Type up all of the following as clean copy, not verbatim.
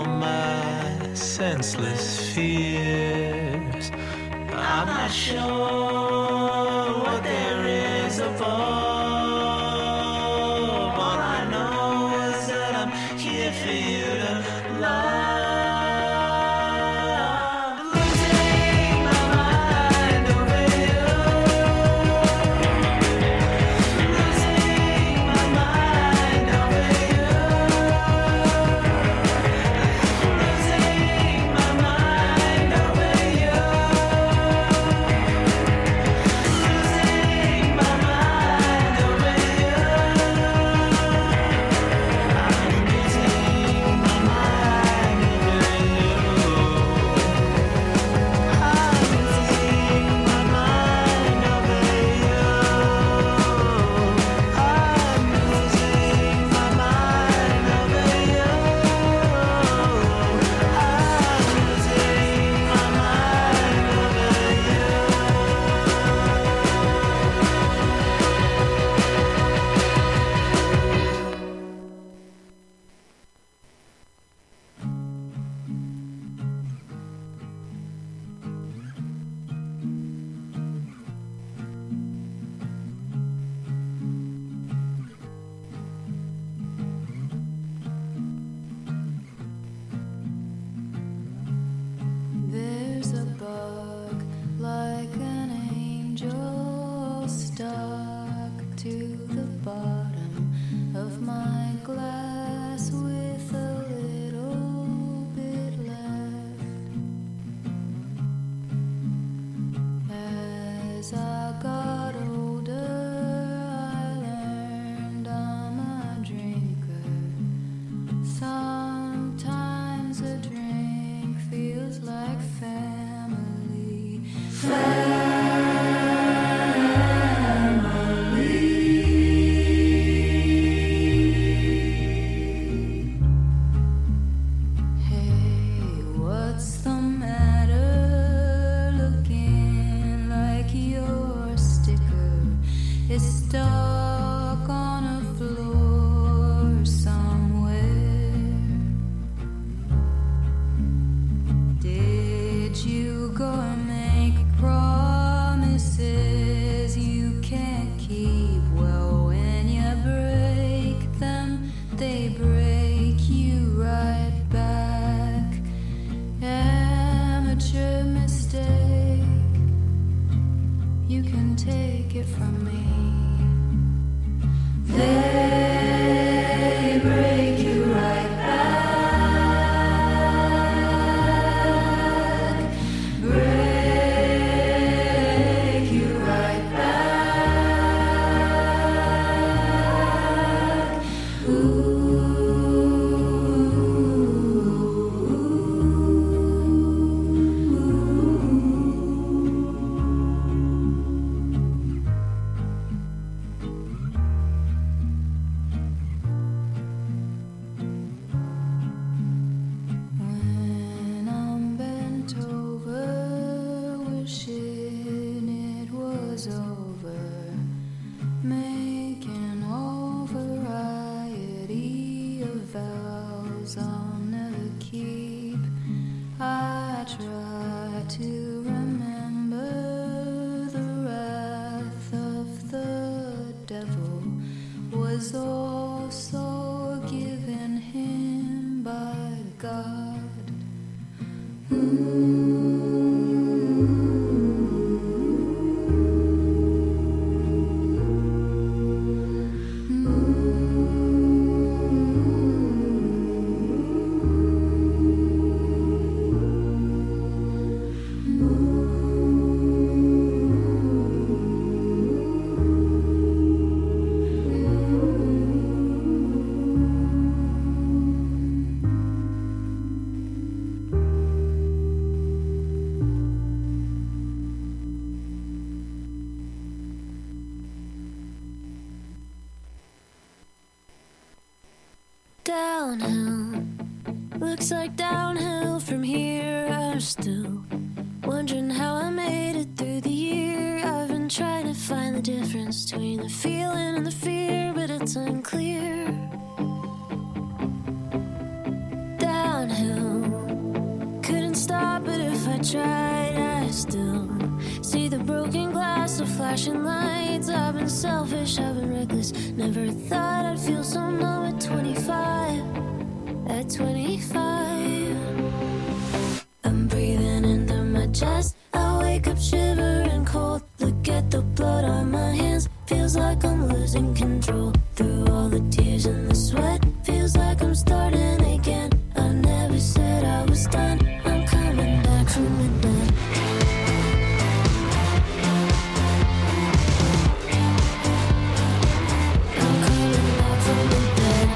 my senseless fears. I'm not sure what there is above. All I know is that I'm here for you to love. Downhill, looks like downhill from here. I'm still wondering how I made it through the year. I've been trying to find the difference between the feeling and the fear, but it's unclear. Downhill, I tried, I still see the broken glass, the flashing lights. I've been selfish, I've been reckless. Never thought I'd feel so numb at 25. At 25, I'm breathing into my chest. I wake up shivering cold. Look at the blood on my hands. Feels like I'm losing control. Through all the tears and the sweat, feels like I'm starting again. I never said I was done. I'm coming back from the dead. I'm coming back from the dead.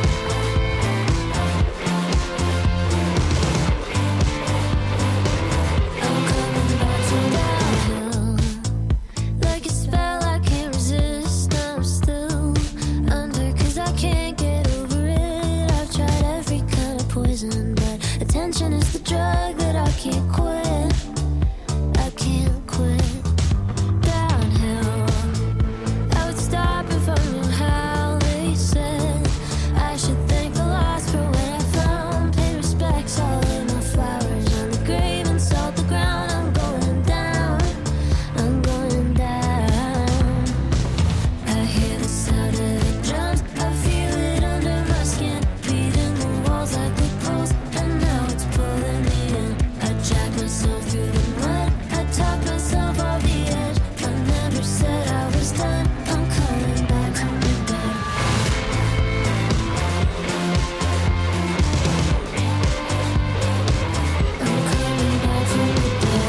I'm coming back from downhill. Like a spell I can't resist. I'm still under 'cause I can't get over it. I've tried every kind of poison, but attention is the drug that I can't quit. I can't quit. Downhill. I would stop if I knew how. They said I should thank the lost for what I found. Pay respects, all of my flowers on the grave and salt the ground. I'm going down. I'm going down. I hear the sound of the drums. I feel it under my skin, beating the walls like the poles, and now it's pulling me in. I drag myself through the mud. I talk myself off the edge. I never said I was done. I'm coming back from the dead. I'm coming back from the dead.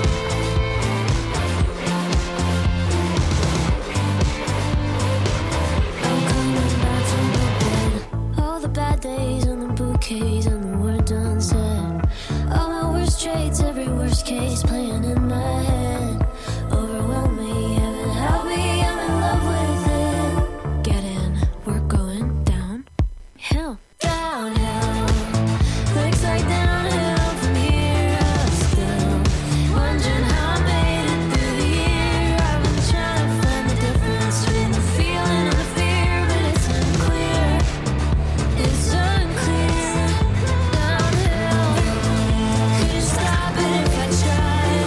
I'm coming back from the dead. All the bad days and the bouquets and the words unsaid. All my worst traits, every worst case playing in my head. Overwhelm me, heaven help me, I'm in love with it. Get in, we're going down. Hill, downhill. Looks like downhill from here. I'm still wondering how I made it through the year. I've been trying to find the difference between the feeling and the fear, but it's unclear. It's unclear. Downhill. Could you stop it if I tried?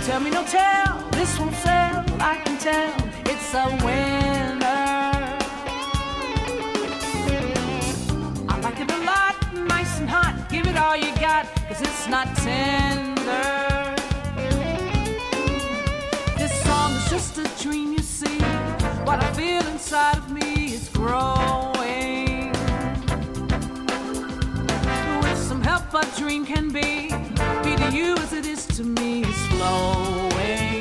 Tell me no tale, this won't sell, I can tell it's a winner. I like it a lot, nice and hot, give it all you got, cause it's not tender. This song is just a dream, you see, what I feel inside of me is growing. With some help a dream can be to you as it is to me, is flowing,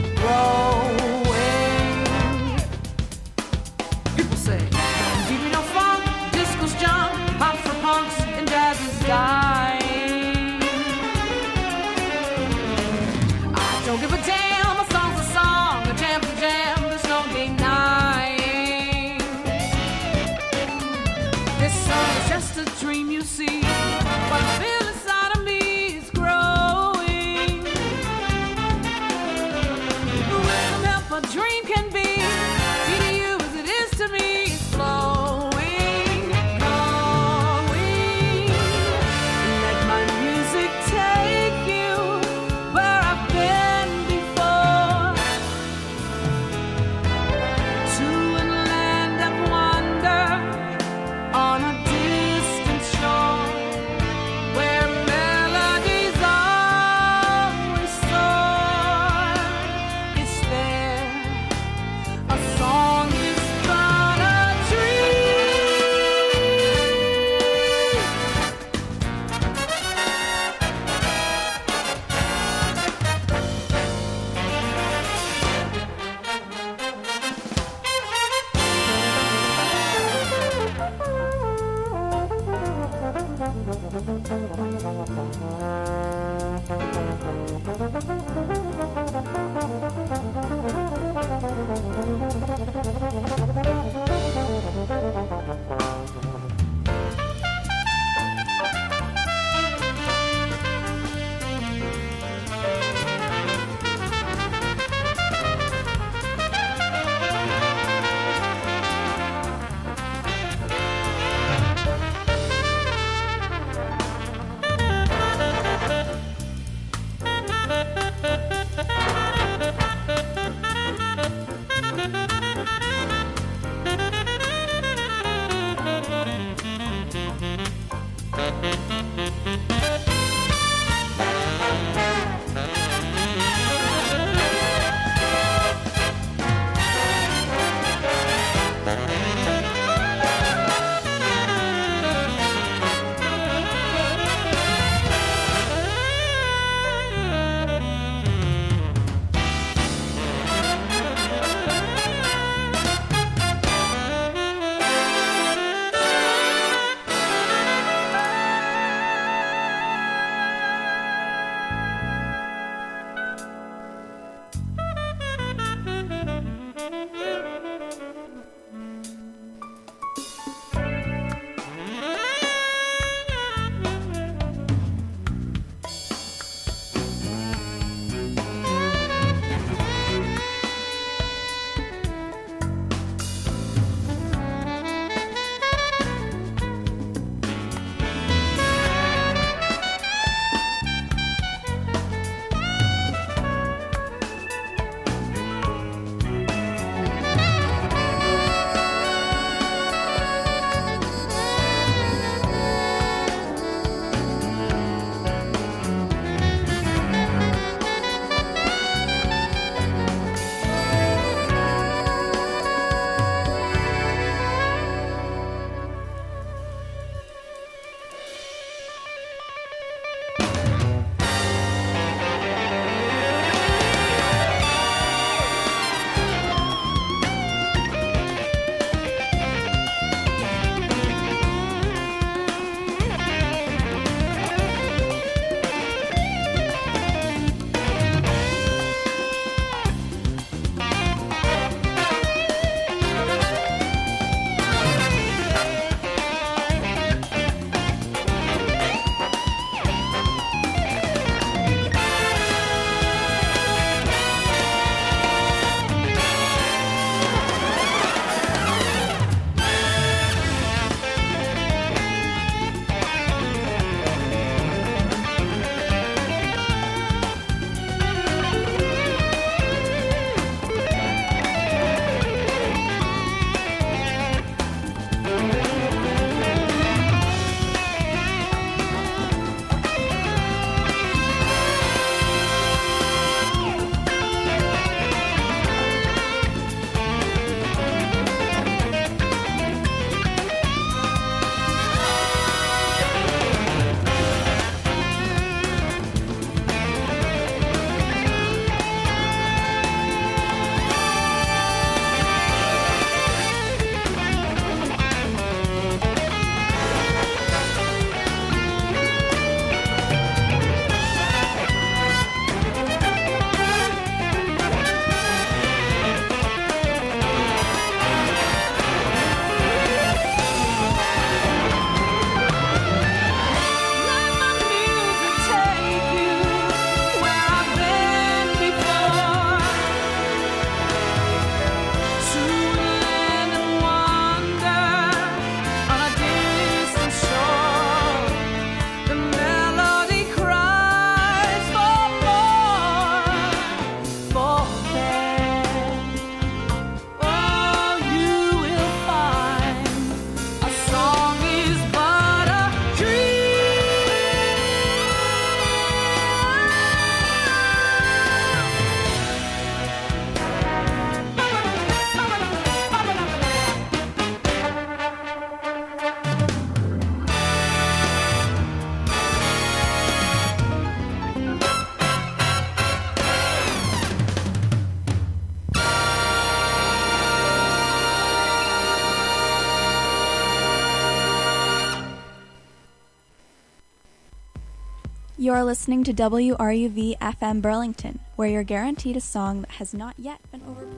growing. People say, deep in your funk, disco's jump, hot for punks, and jazz is dying. I don't give a damn, a song's a song, a jam's a jam, there's no denying. This song is just a dream, you see, what I feel inside of me. A dream can be to you as it is to me. It's flowing, going. Let my music take you where I've been before. You're listening to WRUV FM Burlington, where you're guaranteed a song that has not yet been overplayed.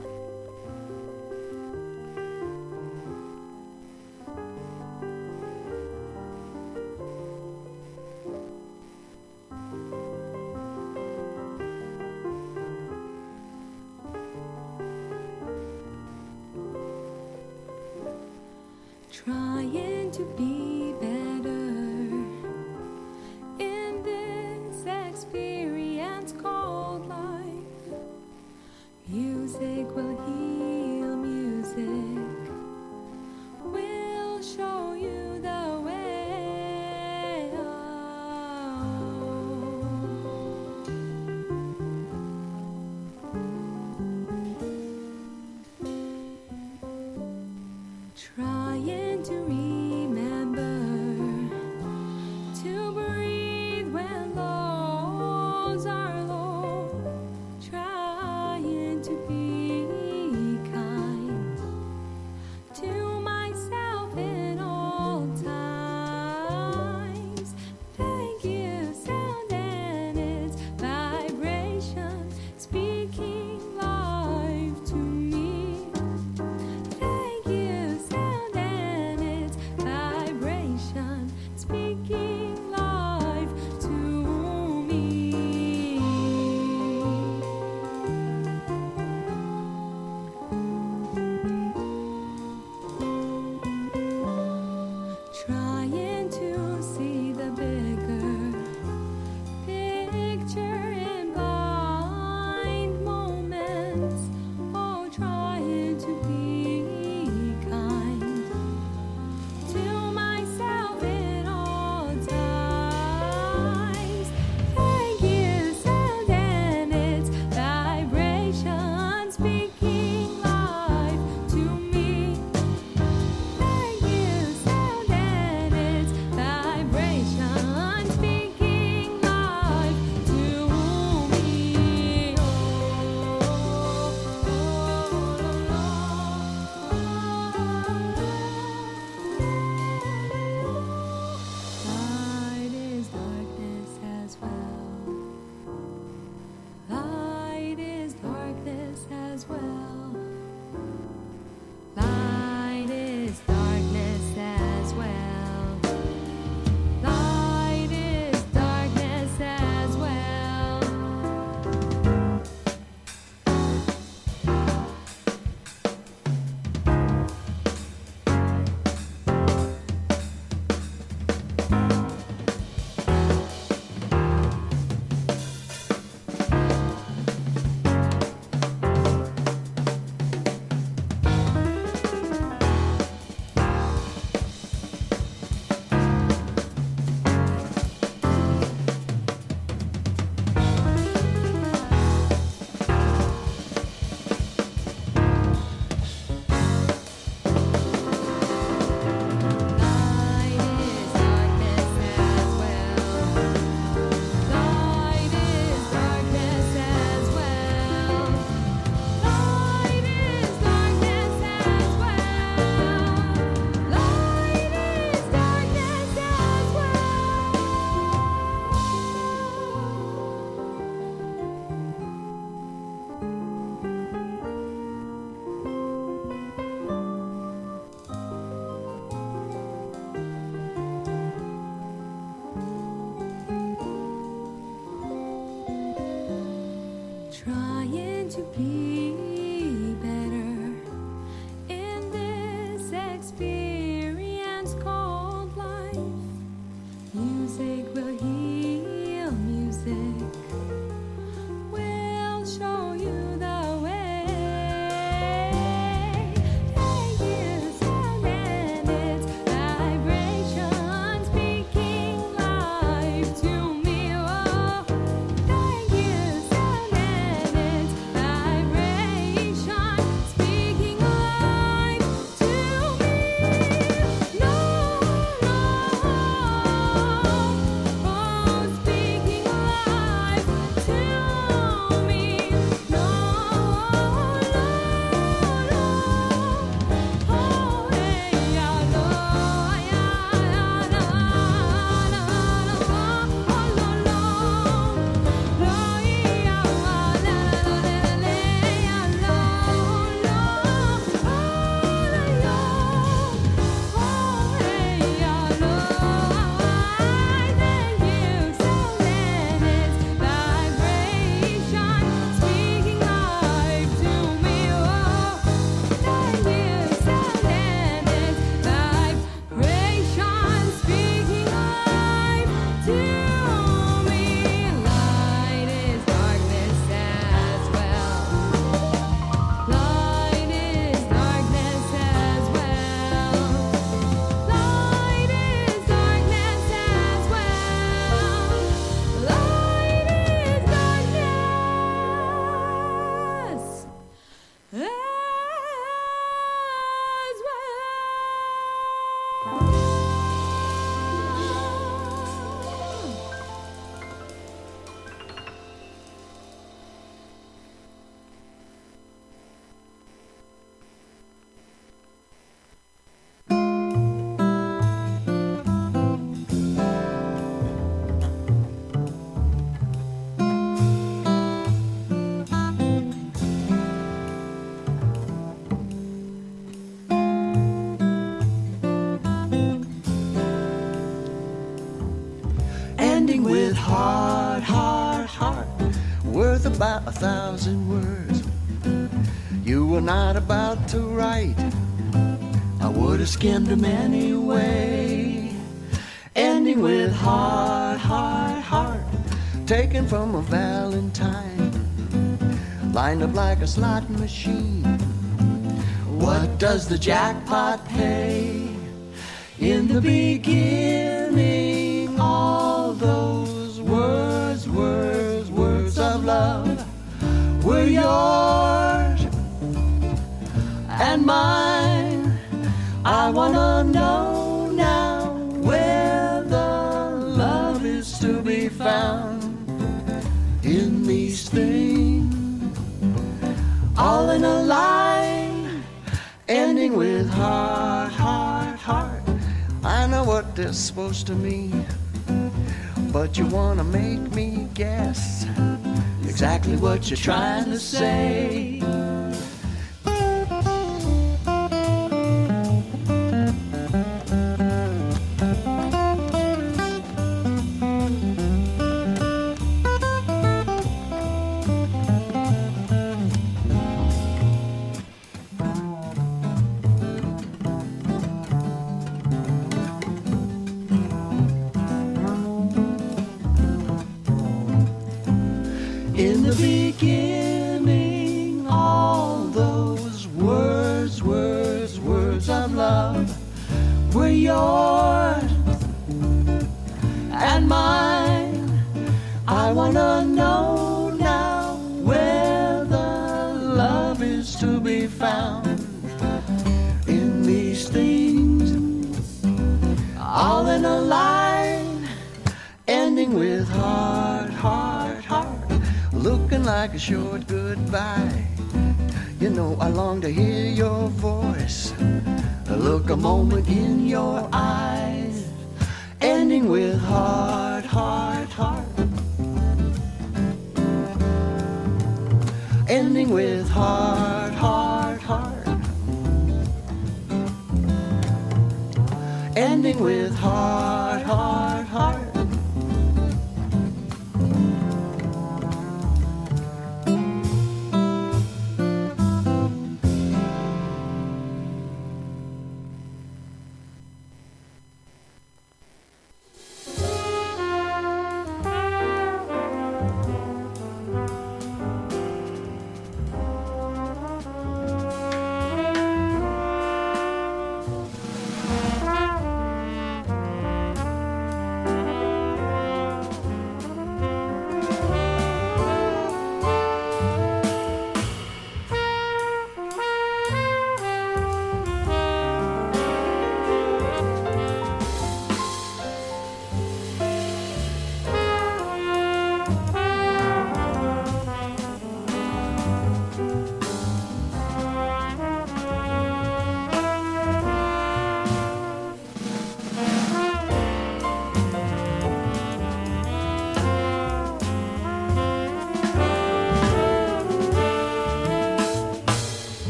Trying to be better in this experience called life. Music will heal, music will show you the way. Trying to remember to breathe when lows are low. Trying to be kind to myself in all times. Thank you, sound and its vibration, speaking life to me. Thank you, sound and its vibration, speaking life to me. Trying to see the bigger picture in blind moments. Oh, trying to be kind to myself in all times. Thank you, sound and its vibration, speaking life to me. Thank you, sound and its vibration, speaking life to me. Light is darkness as well. Light is darkness as well. Light is darkness as well. Light is darkness as well. Light is darkness as well. Light is darkness as well. Light is darkness as well. Light is darkness as Trying to be better in this experience called life. Music will heal, music will show you the way. Thank you, sound and its vibration, speaking life to me. Oh, thank you, sound and its vibration. with about 1,000 words you were not about to write. I would have skimmed them anyway, ending with heart, heart, heart, taken from a valentine, lined up like a slot machine. What does the jackpot pay? In the beginning, all those words, words, words of love were yours and mine. I wanna know now where the love is to be found in these things, all in a line, ending with heart, heart, heart. I know what they're supposed to mean, but you wanna make me guess exactly what you're trying to say. In the beginning, all those words, words, words of love were yours and mine. I wanna know now where the love is to be found in these things, all in a line, ending with heart, heart, heart, looking like a short goodbye. You know I long to hear your voice, look a moment in your eyes, ending with heart, heart, heart, ending with heart, heart, heart, ending with heart, heart, heart.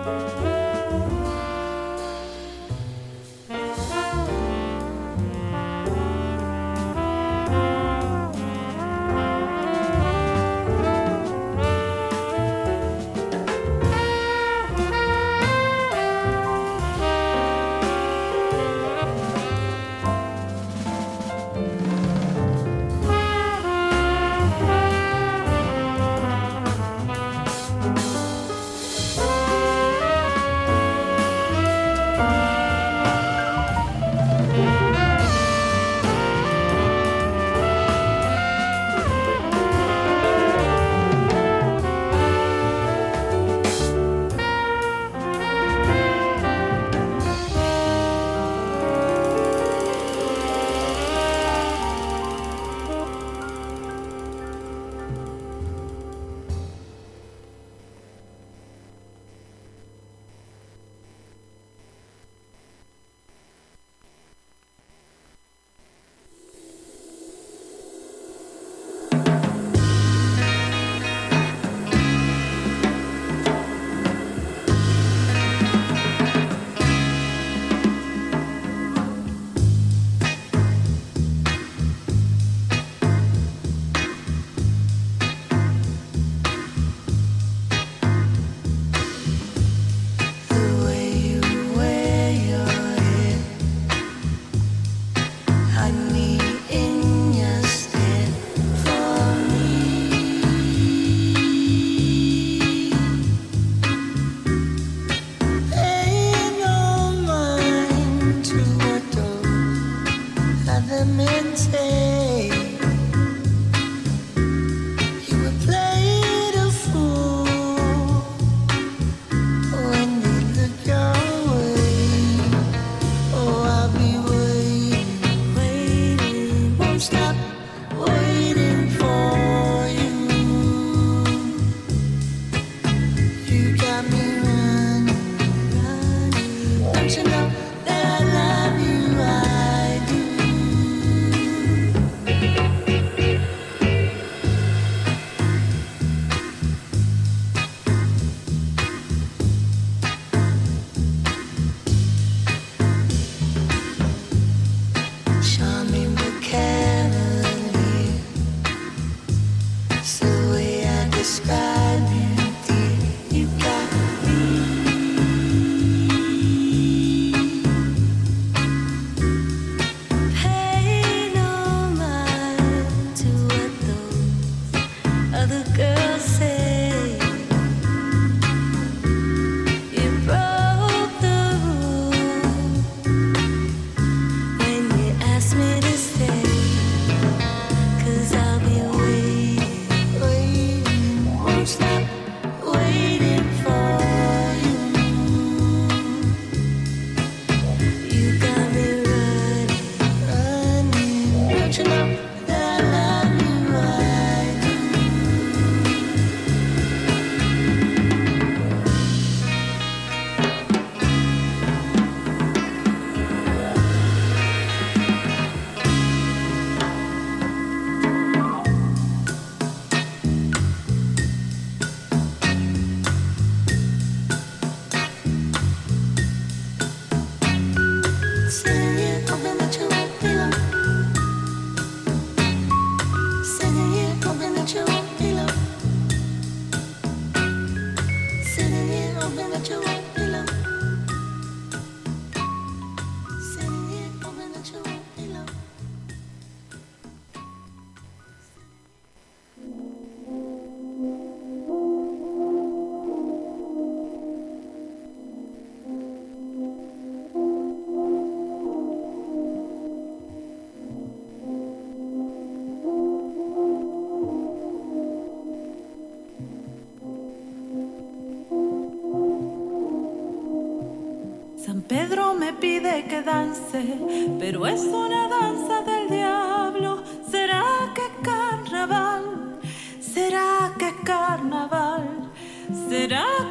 Pedro me pide que dance, pero es una danza del diablo. ¿Será que carnaval? ¿Será que carnaval? ¿Será